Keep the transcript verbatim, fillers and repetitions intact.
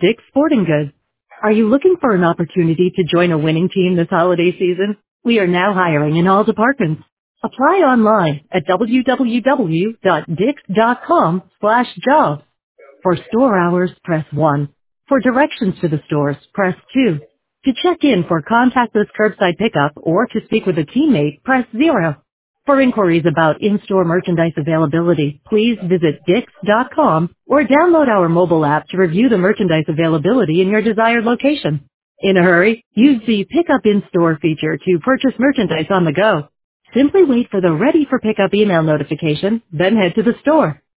Dick's Sporting Goods. Are you looking for an opportunity to join a winning team this holiday season? We are now hiring in all departments. Apply online at www.dix.com slash jobs. For store hours, press one. For directions to the stores, press two. To check in for contactless curbside pickup or to speak with a teammate, press zero. For inquiries about in-store merchandise availability, please visit dix dot com or download our mobile app to review the merchandise availability in your desired location. In a hurry, use the Pick Up In-Store feature to purchase merchandise on the go. Simply wait for the Ready for Pickup email notification, then head to the store.